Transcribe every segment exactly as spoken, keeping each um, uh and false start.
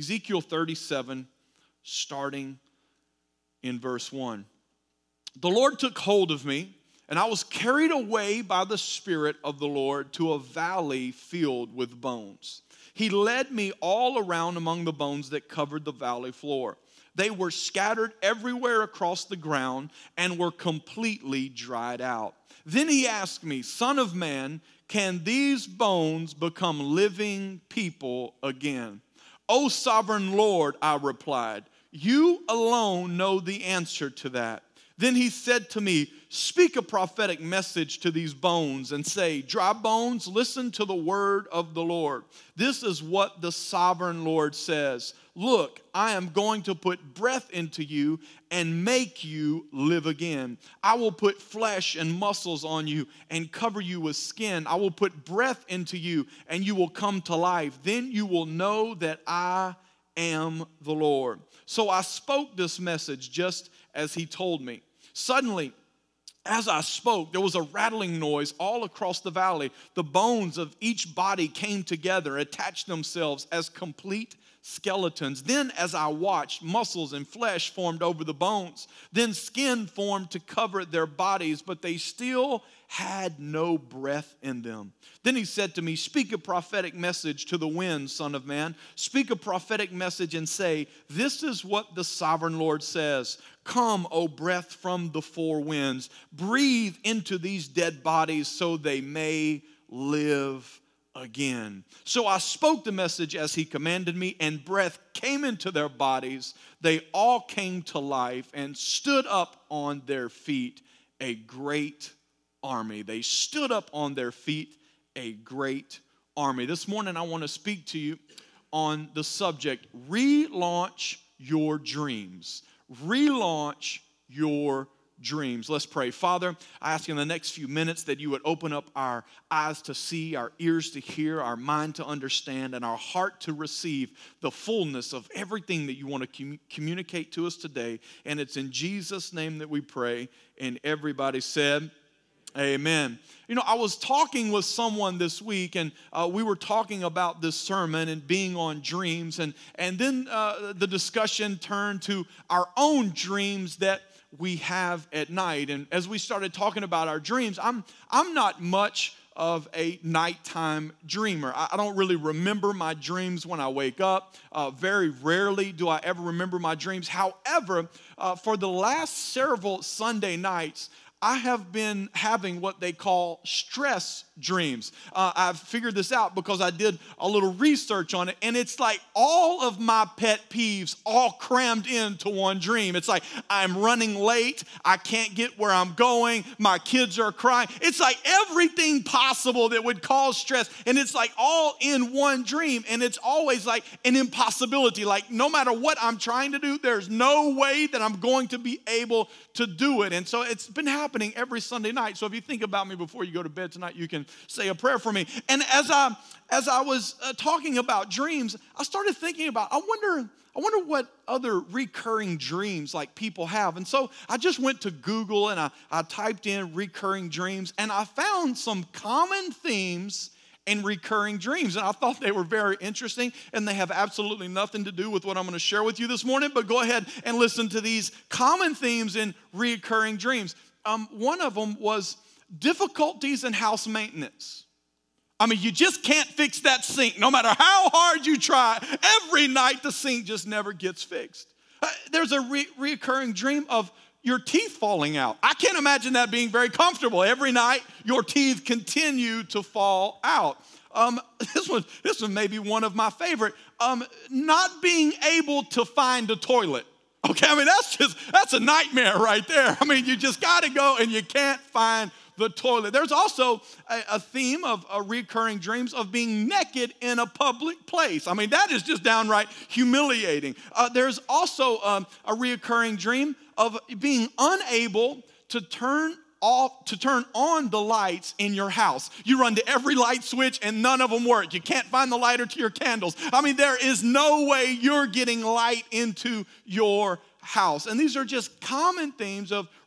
Ezekiel thirty-seven, starting in verse one. The Lord took hold of me, and I was carried away by the Spirit of the Lord to a valley filled with bones. He led me all around among the bones that covered the valley floor. They were scattered everywhere across the ground and were completely dried out. Then he asked me, Son of man, can these bones become living people again? O sovereign Lord, I replied, you alone know the answer to that. Then he said to me, speak a prophetic message to these bones and say, dry bones, listen to the word of the Lord. This is what the sovereign Lord says. Look, I am going to put breath into you and make you live again. I will put flesh and muscles on you and cover you with skin. I will put breath into you and you will come to life. Then you will know that I am the Lord. So I spoke this message just as he told me. Suddenly, as I spoke, there was a rattling noise all across the valley. The bones of each body came together, attached themselves as complete skeletons. Then, as I watched, muscles and flesh formed over the bones. Then skin formed to cover their bodies, but they still had no breath in them. Then he said to me, speak a prophetic message to the wind, son of man. Speak a prophetic message and say, this is what the sovereign Lord says. Come, O breath from the four winds. Breathe into these dead bodies so they may live again. So I spoke the message as he commanded me, and breath came into their bodies. They all came to life and stood up on their feet, a great army. They stood up on their feet, a great army. This morning I want to speak to you on the subject, relaunch your dreams. Relaunch your dreams. Let's pray. Father, I ask in the next few minutes that you would open up our eyes to see, our ears to hear, our mind to understand, and our heart to receive the fullness of everything that you want to com- communicate to us today. And it's in Jesus' name that we pray. And everybody said, amen. You know, I was talking with someone this week, and uh, we were talking about this sermon and being on dreams, and, and then uh, the discussion turned to our own dreams that we have at night. And as we started talking about our dreams, I'm, I'm not much of a nighttime dreamer. I, I don't really remember my dreams when I wake up. Uh, very rarely do I ever remember my dreams. However, uh, for the last several Sunday nights, I have been having what they call stress dreams. Uh, I've figured this out because I did a little research on it, and it's like all of my pet peeves all crammed into one dream. It's like I'm running late, I can't get where I'm going, my kids are crying. It's like everything possible that would cause stress, and it's like all in one dream, and it's always like an impossibility. Like no matter what I'm trying to do, there's no way that I'm going to be able to do it. And so it's been happening every Sunday night. So if you think about me before you go to bed tonight, you can say a prayer for me. And as I as I was uh, talking about dreams, I started thinking about, I wonder, I wonder what other recurring dreams like people have. And so I just went to Google and I, I typed in recurring dreams, and I found some common themes in recurring dreams. And I thought they were very interesting, and they have absolutely nothing to do with what I'm going to share with you this morning, but go ahead and listen to these common themes in recurring dreams. Um, one of them was difficulties in house maintenance. I mean, you just can't fix that sink. No matter how hard you try, every night the sink just never gets fixed. Uh, there's a re- recurring dream of your teeth falling out. I can't imagine that being very comfortable. Every night your teeth continue to fall out. Um, this one, this one may be one of my favorite. Um, not being able to find a toilet. Okay, I mean, that's just, that's a nightmare right there. I mean, you just got to go and you can't find the toilet. There's also a, a theme of uh, recurring dreams of being naked in a public place. I mean, that is just downright humiliating. Uh, there's also um, a recurring dream of being unable to turn off, to turn on the lights in your house. You run to every light switch and none of them work. You can't find the lighter to your candles. I mean, there is no way you're getting light into your house. And these are just common themes of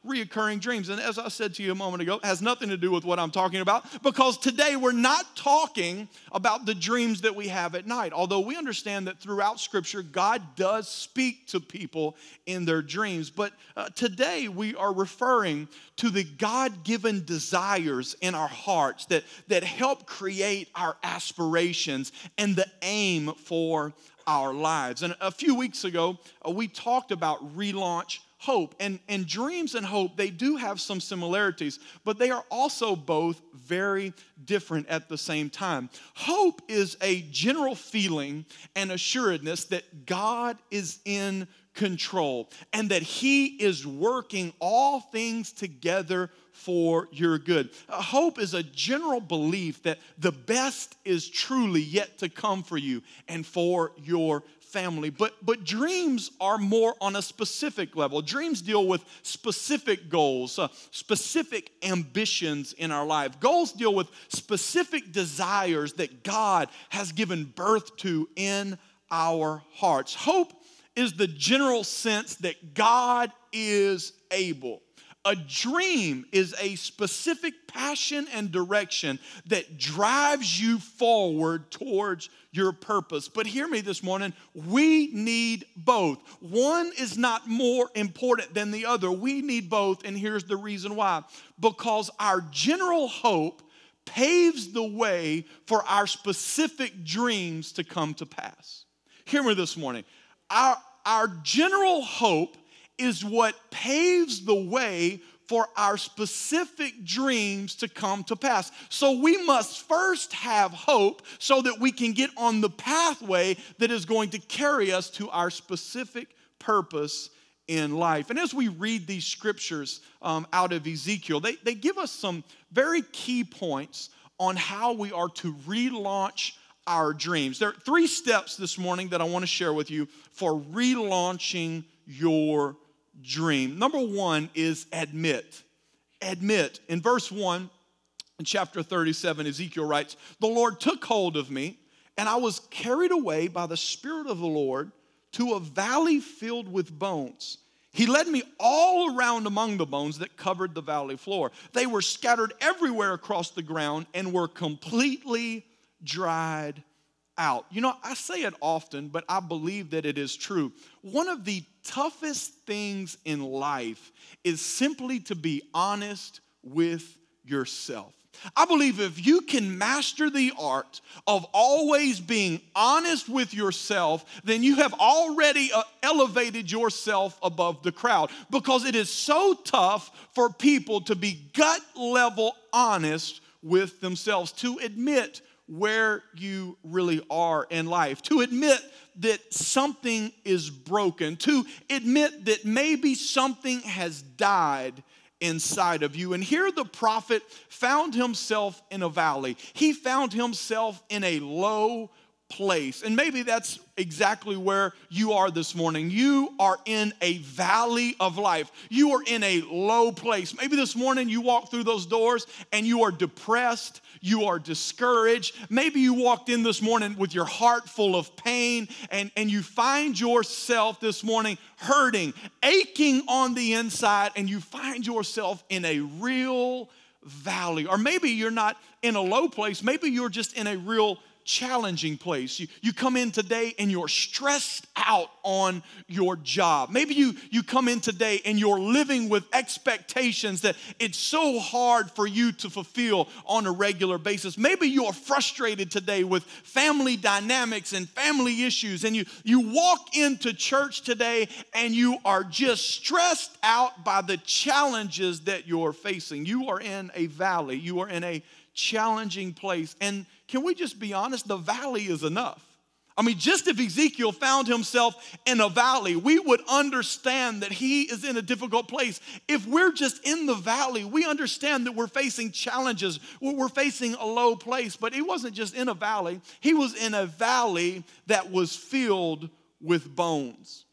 reoccurring dreams. And as I said to you a moment ago, it has nothing to do with what I'm talking about, because today we're not talking about the dreams that we have at night. Although we understand that throughout Scripture, God does speak to people in their dreams. But uh, today we are referring to the God-given desires in our hearts that, that help create our aspirations and the aim for our lives. And a few weeks ago, uh, we talked about relaunch hope. And, and dreams and hope, they do have some similarities, but they are also both very different at the same time. Hope is a general feeling and assuredness that God is in control and that He is working all things together for your good. Uh, hope is a general belief that the best is truly yet to come for you and for your family. But, but dreams are more on a specific level. Dreams deal with specific goals, uh, specific ambitions in our life. Goals deal with specific desires that God has given birth to in our hearts. Hope is the general sense that God is able. A dream is a specific passion and direction that drives you forward towards your purpose. But hear me this morning, we need both. One is not more important than the other. We need both, and here's the reason why. Because our general hope paves the way for our specific dreams to come to pass. Hear me this morning. Our, our general hope is what paves the way for our specific dreams to come to pass. So we must first have hope so that we can get on the pathway that is going to carry us to our specific purpose in life. And as we read these scriptures um, out of Ezekiel, they, they give us some very key points on how we are to relaunch our dreams. There are three steps this morning that I want to share with you for relaunching your dream. Number one is admit. Admit. In verse one, in chapter thirty-seven, Ezekiel writes, "The Lord took hold of me, and I was carried away by the Spirit of the Lord to a valley filled with bones. He led me all around among the bones that covered the valley floor. They were scattered everywhere across the ground and were completely dried out." You know, I say it often, but I believe that it is true. One of the toughest things in life is simply to be honest with yourself. I believe if you can master the art of always being honest with yourself, then you have already uh, elevated yourself above the crowd, because it is so tough for people to be gut level honest with themselves, to admit where you really are in life, to admit that something is broken, to admit that maybe something has died inside of you. And here the prophet found himself in a valley. He found himself in a low place. And maybe that's exactly where you are this morning. You are in a valley of life. You are in a low place. Maybe this morning you walk through those doors and you are depressed. You are discouraged. Maybe you walked in this morning with your heart full of pain, and, and you find yourself this morning hurting, aching on the inside, and you find yourself in a real valley. Or maybe you're not in a low place. Maybe you're just in a real challenging place. You, you come in today and you're stressed out on your job. Maybe you, you come in today and you're living with expectations that it's so hard for you to fulfill on a regular basis. Maybe you're frustrated today with family dynamics and family issues, and you, you walk into church today and you are just stressed out by the challenges that you're facing. You are in a valley. You are in a challenging place. And can we just be honest? The valley is enough. I mean, just if Ezekiel found himself in a valley, we would understand that he is in a difficult place. If we're just in the valley, we understand that we're facing challenges. We're facing a low place. But he wasn't just in a valley. He was in a valley that was filled with bones.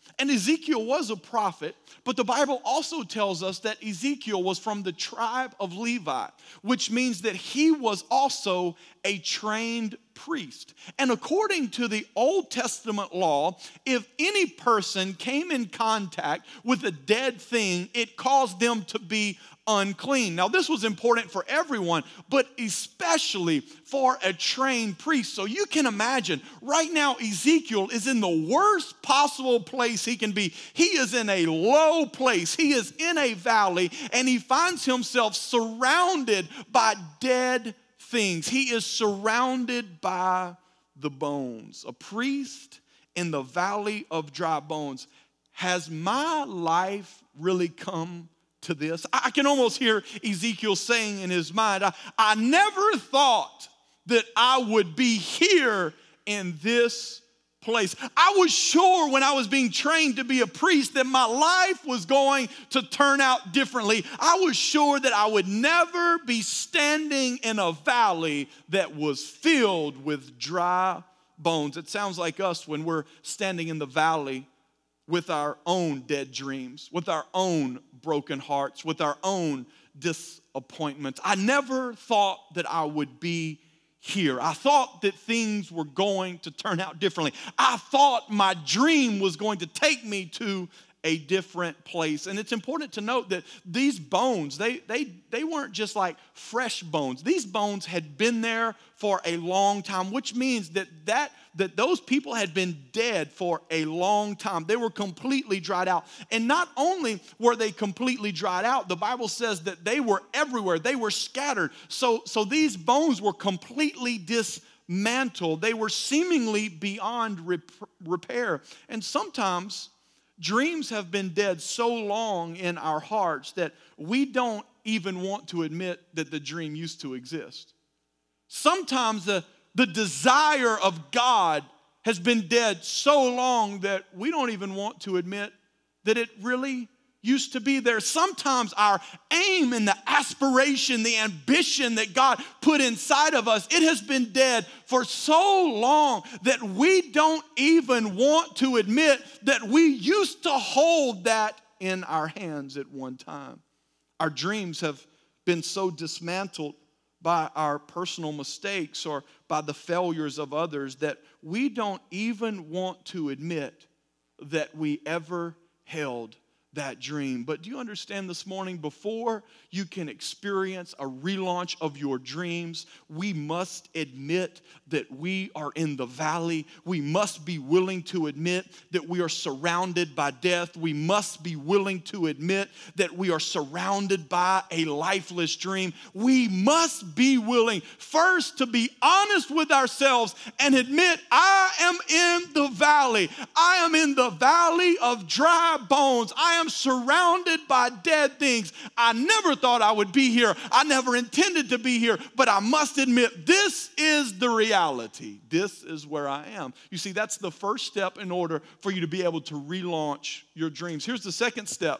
And Ezekiel was a prophet, but the Bible also tells us that Ezekiel was from the tribe of Levi, which means that he was also a trained priest. And according to the Old Testament law, if any person came in contact with a dead thing, it caused them to be unclean. Now, this was important for everyone, but especially for a trained priest. So you can imagine right now Ezekiel is in the worst possible place he can be. He is in a low place. He is in a valley, and he finds himself surrounded by dead things. He is surrounded by the bones. A priest in the valley of dry bones. Has my life really come to this? I can almost hear Ezekiel saying in his mind, I, I never thought that I would be here in this place. I was sure when I was being trained to be a priest that my life was going to turn out differently. I was sure that I would never be standing in a valley that was filled with dry bones. It sounds like us when we're standing in the valley with our own dead dreams, with our own broken hearts, with our own disappointments. I never thought that I would be here. I thought that things were going to turn out differently. I thought my dream was going to take me to a different place. And it's important to note that these bones, they, they, they weren't just like fresh bones. These bones had been there for a long time, which means that, that, that those people had been dead for a long time. They were completely dried out. And not only were they completely dried out, the Bible says that they were everywhere. They were scattered. So, so these bones were completely dismantled. They were seemingly beyond rep- repair. And sometimes dreams have been dead so long in our hearts that we don't even want to admit that the dream used to exist. Sometimes the, the desire of God has been dead so long that we don't even want to admit that it really used to be there. Sometimes our aim and the aspiration, the ambition that God put inside of us, it has been dead for so long that we don't even want to admit that we used to hold that in our hands at one time. Our dreams have been so dismantled by our personal mistakes or by the failures of others that we don't even want to admit that we ever held that dream. But do you understand this morning, before you can experience a relaunch of your dreams, we must admit that we are in the valley. We must be willing to admit that we are surrounded by death. We must be willing to admit that we are surrounded by a lifeless dream. We must be willing first to be honest with ourselves and admit, I am in the valley. I am in the valley of dry bones. I am surrounded by dead things. I never thought I would be here. I never intended to be here, but I must admit this is the reality. This is where I am. You see, that's the first step in order for you to be able to relaunch your dreams. Here's the second step.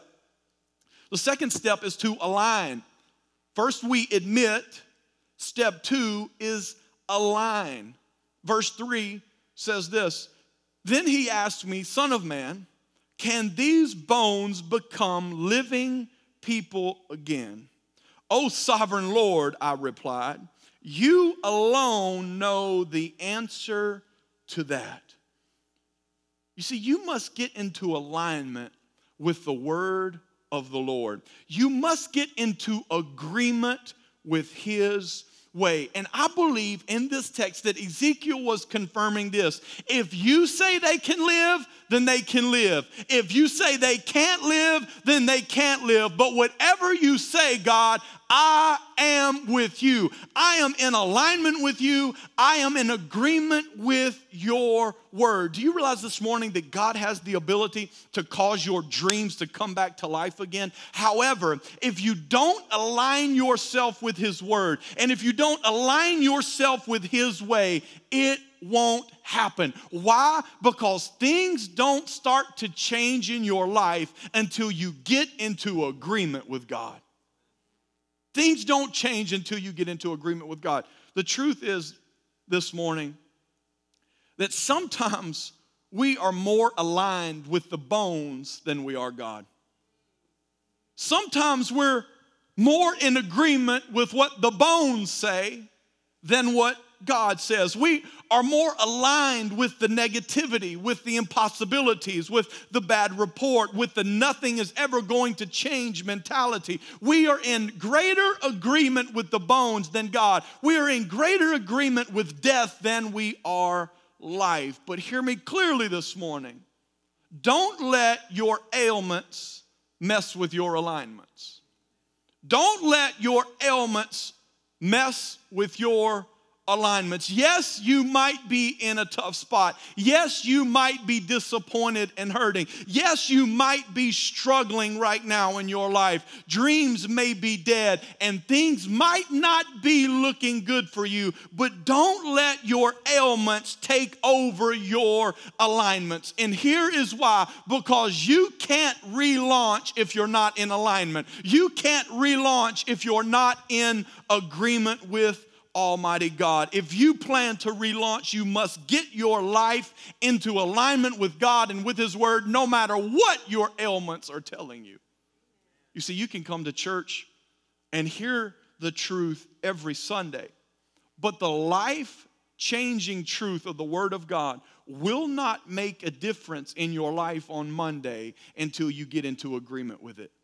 The second step is to align. First, we admit. Step two is align. Verse three says this, then he asked me, Son of man, can these bones become living people again? O sovereign Lord, I replied, you alone know the answer to that. You see, you must get into alignment with the word of the Lord. You must get into agreement with his way. And I believe in this text that Ezekiel was confirming this. If you say they can live, then they can live. If you say they can't live, then they can't live. But whatever you say, God, I am with you. I am in alignment with you. I am in agreement with your word. Do you realize this morning that God has the ability to cause your dreams to come back to life again? However, if you don't align yourself with his word, and if you don't align yourself with his way, it won't happen. Why? Because things don't start to change in your life until you get into agreement with God. Things don't change until you get into agreement with God. The truth is this morning that sometimes we are more aligned with the bones than we are God. Sometimes we're more in agreement with what the bones say than what God says. We are more aligned with the negativity, with the impossibilities, with the bad report, with the nothing is ever going to change mentality. We are in greater agreement with the bones than God. We are in greater agreement with death than we are life. But hear me clearly this morning. Don't let your ailments mess with your alignments. Don't let your ailments mess with your alignments. Yes, you might be in a tough spot. Yes, you might be disappointed and hurting. Yes, you might be struggling right now in your life. Dreams may be dead and things might not be looking good for you, but don't let your ailments take over your alignments. And here is why: because you can't relaunch if you're not in alignment. You can't relaunch if you're not in agreement with Almighty God. If you plan to relaunch, you must get your life into alignment with God and with His Word, no matter what your ailments are telling you. You see, you can come to church and hear the truth every Sunday, but the life-changing truth of the Word of God will not make a difference in your life on Monday until you get into agreement with it.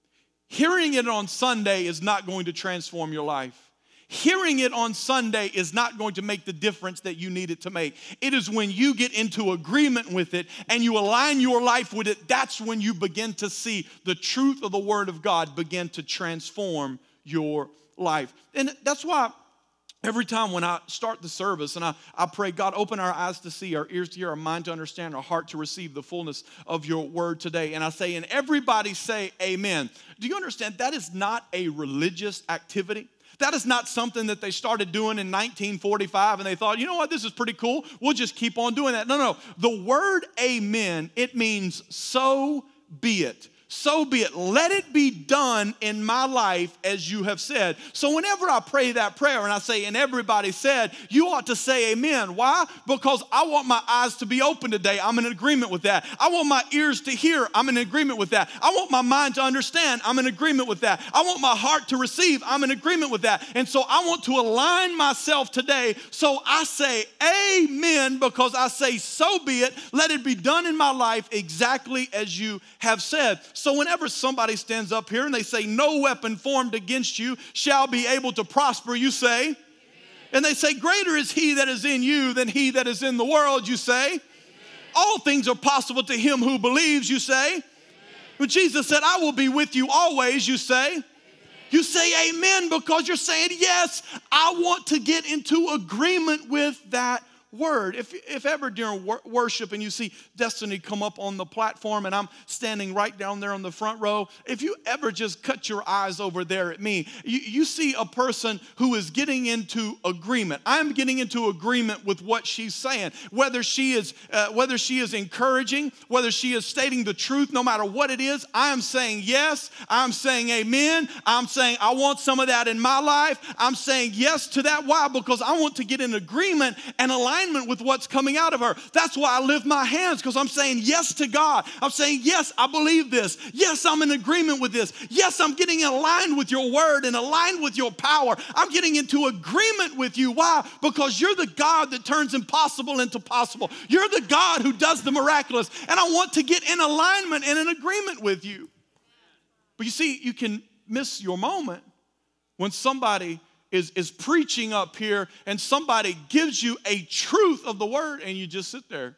Hearing it on Sunday is not going to transform your life. Hearing it on Sunday is not going to make the difference that you need it to make. It is when you get into agreement with it and you align your life with it, that's when you begin to see the truth of the Word of God begin to transform your life. And that's why every time when I start the service and I, I pray, God, open our eyes to see, our ears to hear, our mind to understand, our heart to receive the fullness of your word today. And I say, and everybody say amen. Do you understand that is not a religious activity? That is not something that they started doing in nineteen forty-five and they thought, you know what, this is pretty cool. We'll just keep on doing that. No, no. The word amen, it means so be it. So be it. Let it be done in my life as you have said. So whenever I pray that prayer and I say, and everybody said, you ought to say amen. Why? Because I want my eyes to be open today. I'm in agreement with that. I want my ears to hear. I'm in agreement with that. I want my mind to understand. I'm in agreement with that. I want my heart to receive. I'm in agreement with that. And so I want to align myself today. So I say amen because I say, so be it. Let it be done in my life exactly as you have said. So whenever somebody stands up here and they say, no weapon formed against you shall be able to prosper, you say, amen. And they say, greater is he that is in you than he that is in the world, you say. Amen. All things are possible to him who believes, you say. Amen. When Jesus said, I will be with you always, you say. Amen. You say amen because you're saying, yes, I want to get into agreement with that word. If, if ever during wor- worship and you see Destiny come up on the platform and I'm standing right down there on the front row, if you ever just cut your eyes over there at me, you, you see a person who is getting into agreement. I'm getting into agreement with what she's saying. Whether she is uh, whether she is encouraging, whether she is stating the truth, no matter what it is, I am saying yes. I'm saying amen. I'm saying I want some of that in my life. I'm saying yes to that. Why? Because I want to get in agreement and align with what's coming out of her. That's why I lift my hands, because I'm saying yes to God. I'm saying, yes, I believe this. Yes, I'm in agreement with this. Yes, I'm getting aligned with your word and aligned with your power. I'm getting into agreement with you. Why? Because you're the God that turns impossible into possible. You're the God who does the miraculous. And I want to get in alignment and in agreement with you. But you see, you can miss your moment when somebody Is, is preaching up here and somebody gives you a truth of the word and you just sit there.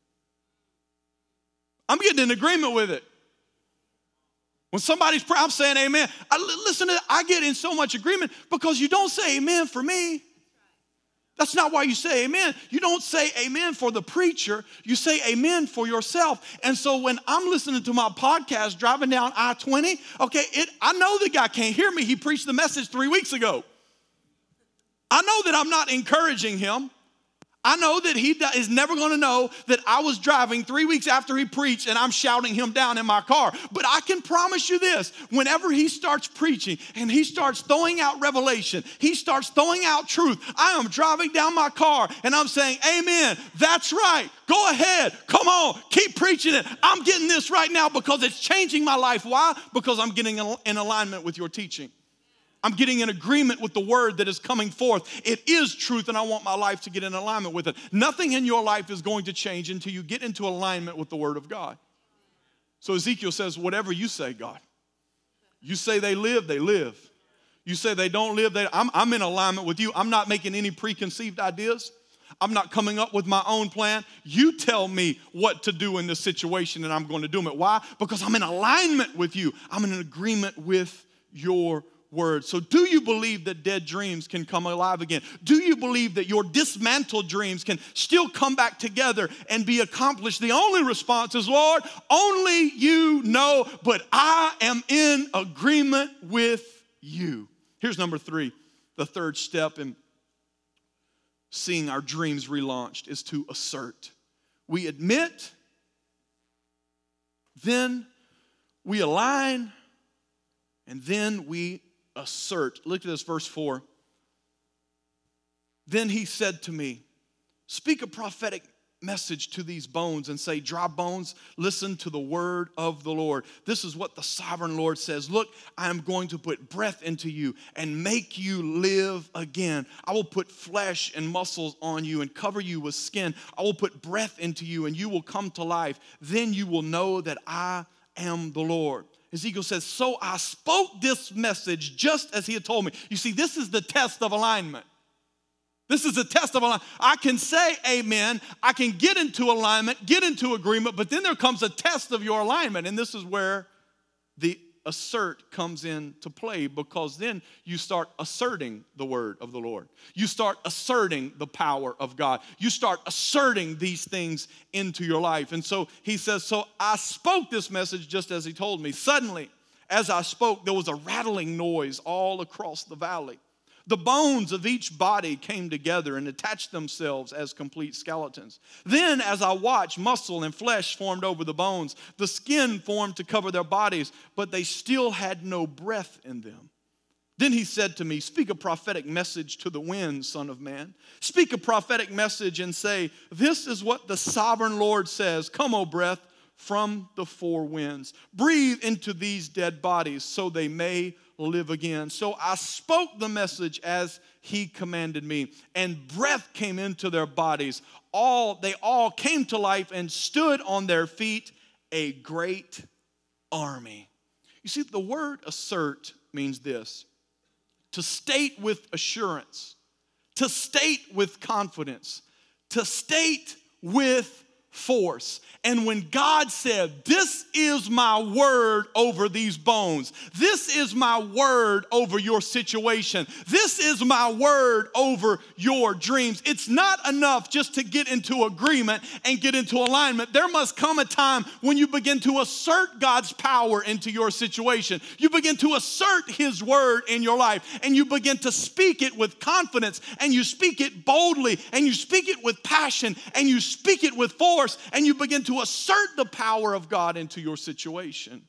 I'm getting in agreement with it. When somebody's praying, I'm saying amen. I, listen to that. I get in so much agreement because you don't say amen for me. That's not why you say amen. You don't say amen for the preacher. You say amen for yourself. And so when I'm listening to my podcast driving down I twenty, okay, it, I know the guy can't hear me. He preached the message three weeks ago. I know that I'm not encouraging him. I know that he is never going to know that I was driving three weeks after he preached and I'm shouting him down in my car. But I can promise you this, whenever he starts preaching and he starts throwing out revelation, he starts throwing out truth, I am driving down my car and I'm saying, amen, that's right. Go ahead. Come on. Keep preaching it. I'm getting this right now because it's changing my life. Why? Because I'm getting in alignment with your teaching. I'm getting in agreement with the word that is coming forth. It is truth, and I want my life to get in alignment with it. Nothing in your life is going to change until you get into alignment with the word of God. So Ezekiel says, whatever you say, God. You say they live, they live. You say they don't live, they, I'm, I'm in alignment with you. I'm not making any preconceived ideas. I'm not coming up with my own plan. You tell me what to do in this situation, and I'm going to do it. Why? Because I'm in alignment with you. I'm in agreement with your word. So do you believe that dead dreams can come alive again? Do you believe that your dismantled dreams can still come back together and be accomplished? The only response is, Lord, only you know, but I am in agreement with you. Here's number three. The third step in seeing our dreams relaunched is to assert. We admit, then we align, and then we assert. Look at this, verse four. Then he said to me, speak a prophetic message to these bones and say, dry bones, listen to the word of the Lord. This is what the sovereign Lord says. Look, I am going to put breath into you and make you live again. I will put flesh and muscles on you and cover you with skin. I will put breath into you and you will come to life. Then you will know that I am the Lord. Ezekiel says, so I spoke this message just as he had told me. You see, this is the test of alignment. This is a test of alignment. I can say amen. I can get into alignment, get into agreement, but then there comes a test of your alignment. And this is where the assert comes into play, because then you start asserting the word of the Lord. You start asserting the power of God. You start asserting these things into your life. And so he says, so I spoke this message just as he told me. Suddenly, as I spoke, there was a rattling noise all across the valley. The bones of each body came together and attached themselves as complete skeletons. Then, as I watched, muscle and flesh formed over the bones. The skin formed to cover their bodies, but they still had no breath in them. Then he said to me, speak a prophetic message to the wind, son of man. Speak a prophetic message and say, this is what the sovereign Lord says. Come, O breath, from the four winds. Breathe into these dead bodies so they may live again. So I spoke the message as he commanded me, and breath came into their bodies. All they all came to life and stood on their feet, a great army. You see, the word assert means this: to state with assurance, to state with confidence, to state with force. And when God said, this is my word over these bones, this is my word over your situation, this is my word over your dreams, it's not enough just to get into agreement and get into alignment. There must come a time when you begin to assert God's power into your situation. You begin to assert his word in your life, and you begin to speak it with confidence, and you speak it boldly, and you speak it with passion, and you speak it with force, and you begin to to assert the power of God into your situation.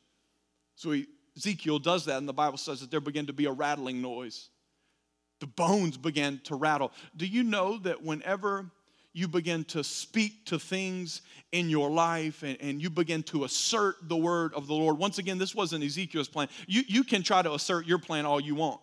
So he, Ezekiel does that, and the Bible says that there began to be a rattling noise. The bones began to rattle. Do you know that whenever you begin to speak to things in your life and, and you begin to assert the word of the Lord, once again, this wasn't Ezekiel's plan. You, you can try to assert your plan all you want.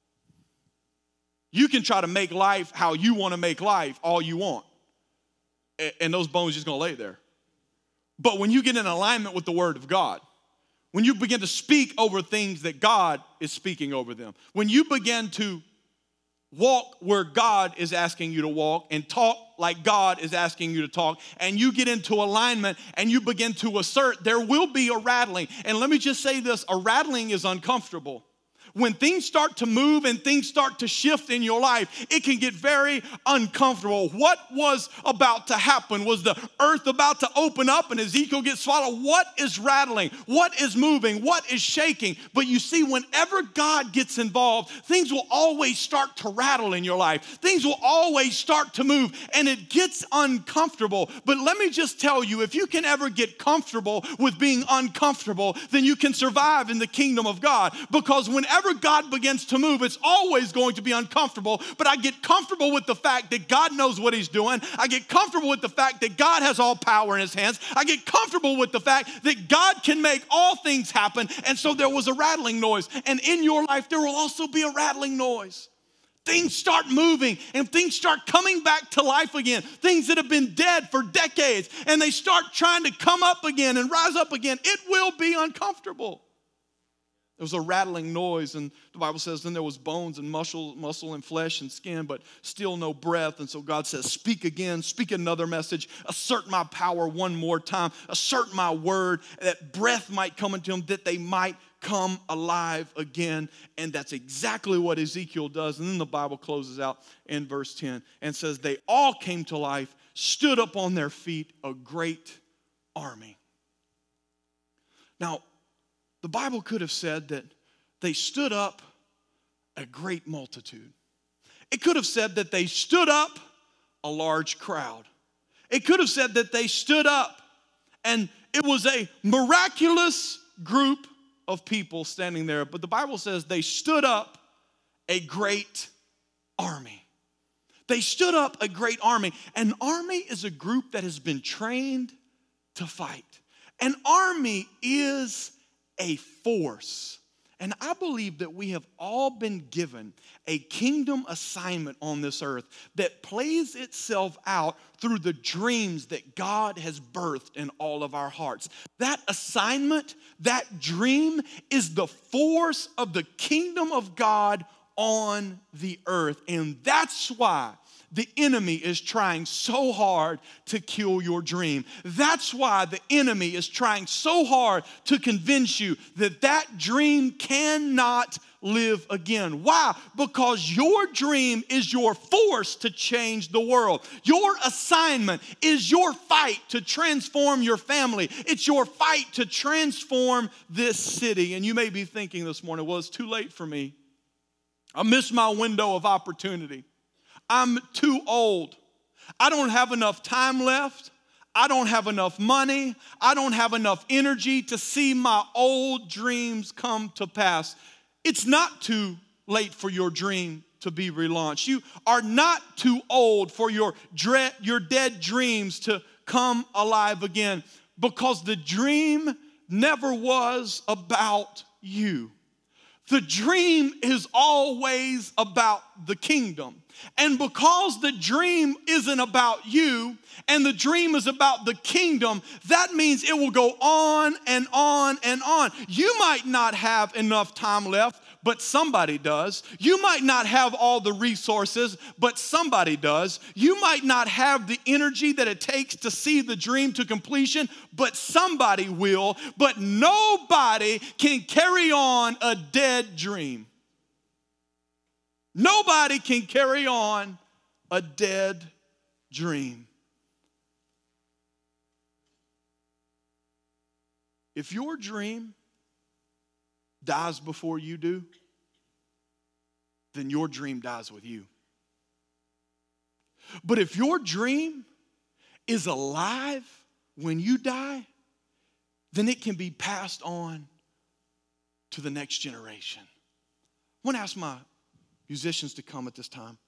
You can try to make life how you want to make life all you want. And, and those bones just going to lay there. But when you get in alignment with the word of God, when you begin to speak over things that God is speaking over them, when you begin to walk where God is asking you to walk and talk like God is asking you to talk, and you get into alignment and you begin to assert, there will be a rattling. And let me just say this, a rattling is uncomfortable. when things start to move and things start to shift in your life, it can get very uncomfortable. What was about to happen? Was the earth about to open up and Ezekiel get swallowed? What is rattling? What is moving? What is shaking? But you see, whenever God gets involved, things will always start to rattle in your life. Things will always start to move, and it gets uncomfortable. But let me just tell you, if you can ever get comfortable with being uncomfortable, then you can survive in the kingdom of God. Because whenever God begins to move, it's always going to be uncomfortable. But I get comfortable with the fact that God knows what he's doing. I get comfortable with the fact that God has all power in his hands. I get comfortable with the fact that God can make all things happen. And so there was a rattling noise. And in your life, there will also be a rattling noise. Things start moving and things start coming back to life again. Things that have been dead for decades, and they start trying to come up again and rise up again. It will be uncomfortable. There was a rattling noise, and the Bible says then there was bones and muscle, muscle and flesh and skin, but still no breath. And so God says, speak again, speak another message, assert my power one more time, assert my word, that breath might come into them, that they might come alive again. And that's exactly what Ezekiel does. And then the Bible closes out in verse ten and says, they all came to life, stood up on their feet, a great army. Now, the Bible could have said that they stood up a great multitude. It could have said that they stood up a large crowd. It could have said that they stood up and it was a miraculous group of people standing there. But the Bible says they stood up a great army. They stood up a great army. An army is a group that has been trained to fight. An army is a force. And I believe that we have all been given a kingdom assignment on this earth that plays itself out through the dreams that God has birthed in all of our hearts. That assignment, that dream is the force of the kingdom of God on the earth. And that's why the enemy is trying so hard to kill your dream. That's why the enemy is trying so hard to convince you that that dream cannot live again. Why? Because your dream is your force to change the world. Your assignment is your fight to transform your family. It's your fight to transform this city. And you may be thinking this morning, well, it's too late for me. I missed my window of opportunity. I'm too old. I don't have enough time left. I don't have enough money. I don't have enough energy to see my old dreams come to pass. It's not too late for your dream to be relaunched. You are not too old for your dread, your dead dreams to come alive again, because the dream never was about you. The dream is always about the kingdom. And because the dream isn't about you and the dream is about the kingdom, that means it will go on and on and on. You might not have enough time left, but somebody does. You might not have all the resources, but somebody does. You might not have the energy that it takes to see the dream to completion, but somebody will. But nobody can carry on a dead dream. Nobody can carry on a dead dream. If your dream dies before you do, then your dream dies with you. But if your dream is alive when you die, then it can be passed on to the next generation. I want to ask my musicians to come at this time.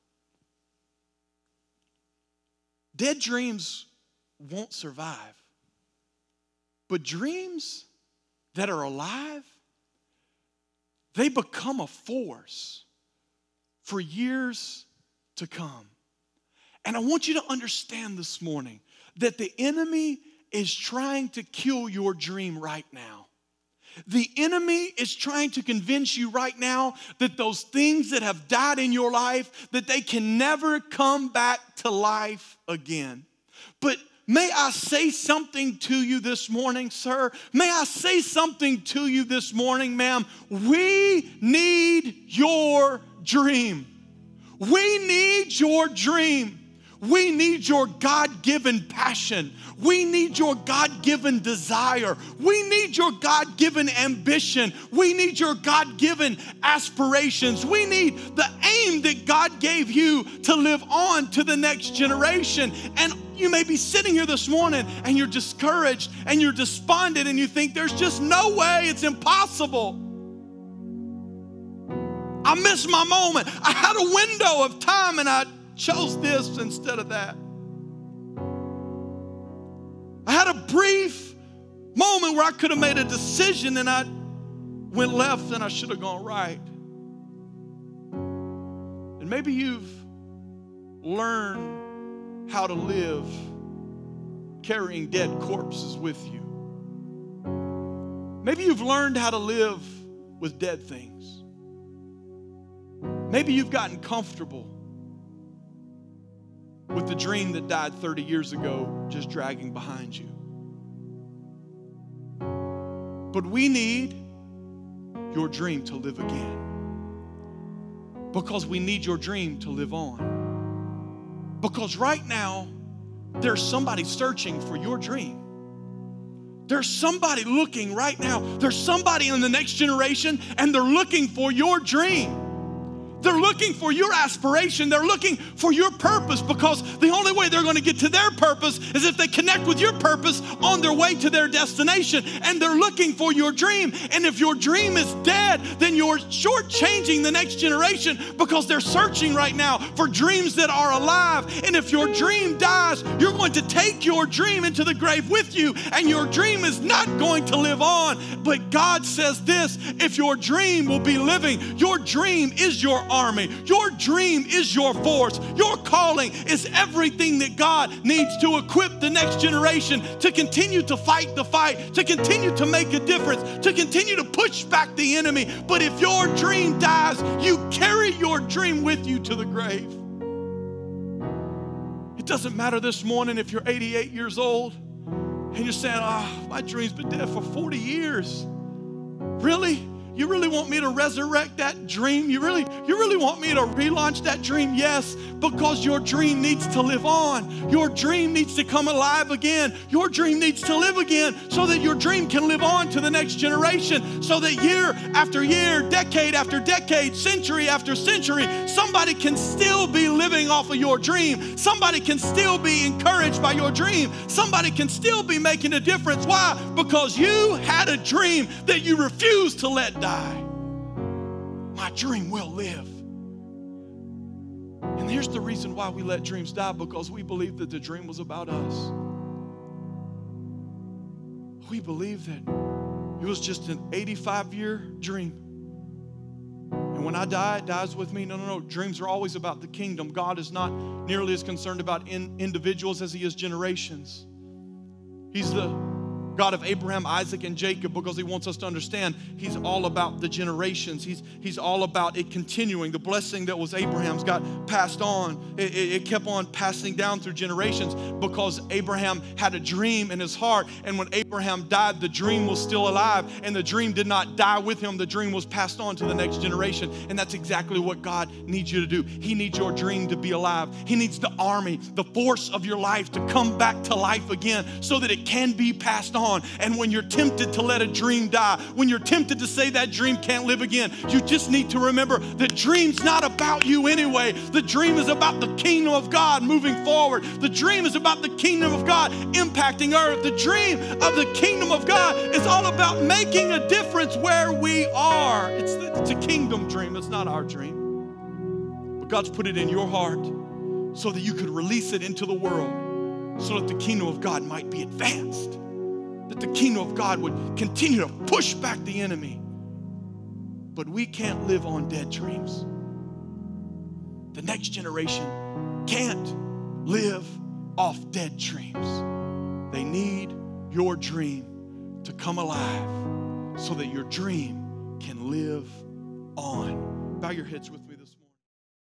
Dead dreams won't survive, but dreams that are alive, they become a force for years to come. And I want you to understand this morning that the enemy is trying to kill your dream right now. The enemy is trying to convince you right now that those things that have died in your life, that they can never come back to life again. But May I say something to you this morning, sir? May I say something to you this morning, ma'am? We need your dream. We need your dream. We need your God-given passion. We need your God-given desire. We need your God-given ambition. We need your God-given aspirations. We need the aim that God gave you to live on to the next generation. And you may be sitting here this morning and you're discouraged and you're despondent and you think there's just no way, it's impossible. I missed my moment. I had a window of time and I chose this instead of that. I had a brief moment where I could have made a decision and I went left and I should have gone right. And maybe you've learned how to live carrying dead corpses with you. Maybe you've learned how to live with dead things. Maybe you've gotten comfortable with the dream that died thirty years ago just dragging behind you. But we need your dream to live again. Because we need your dream to live on. Because right now, there's somebody searching for your dream. There's somebody looking right now. There's somebody in the next generation and they're looking for your dream. They're looking for your aspiration. They're looking for your purpose, because the only way they're going to get to their purpose is if they connect with your purpose on their way to their destination. And they're looking for your dream. And if your dream is dead, then you're shortchanging the next generation, because they're searching right now for dreams that are alive. And if your dream dies, you're going to take your dream into the grave with you, and your dream is not going to live on. But God says this: if your dream will be living, your dream is your army. Your dream is your force. Your calling is everything that God needs to equip the next generation to continue to fight the fight, to continue to make a difference, to continue to push back the enemy. But if your dream dies, you carry your dream with you to the grave. It doesn't matter this morning if you're eighty-eight years old and you're saying, oh, my dream's been dead for forty years. Really? You really want me to resurrect that dream? You really, you really want me to relaunch that dream? Yes, because your dream needs to live on. Your dream needs to come alive again. Your dream needs to live again so that your dream can live on to the next generation, so that year after year, decade after decade, century after century, somebody can still be living off of your dream. Somebody can still be encouraged by your dream. Somebody can still be making a difference. Why? Because you had a dream that you refused to let die. My dream will live. And here's the reason why we let dreams die: because we believe that the dream was about us. We believe that it was just an eighty-five year dream. And when I die, it dies with me. No, no, no. Dreams are always about the kingdom. God is not nearly as concerned about in individuals as he is generations. He's the God of Abraham, Isaac, and Jacob, because he wants us to understand he's all about the generations. He's, he's all about it continuing. The blessing that was Abraham's got passed on. It, it, it kept on passing down through generations because Abraham had a dream in his heart. And when Abraham died, the dream was still alive. And the dream did not die with him. The dream was passed on to the next generation. And that's exactly what God needs you to do. He needs your dream to be alive. He needs the army, the force of your life to come back to life again so that it can be passed on. And when you're tempted to let a dream die, when you're tempted to say that dream can't live again, you just need to remember the dream's not about you anyway. The dream is about the kingdom of God moving forward. The dream is about the kingdom of God impacting earth. The dream of the kingdom of God is all about making a difference where we are. It's, it's a kingdom dream. It's not our dream. But God's put it in your heart so that you could release it into the world, so that the kingdom of God might be advanced, that the kingdom of God would continue to push back the enemy. But we can't live on dead dreams. The next generation can't live off dead dreams. They need your dream to come alive so that your dream can live on. Bow your heads with me.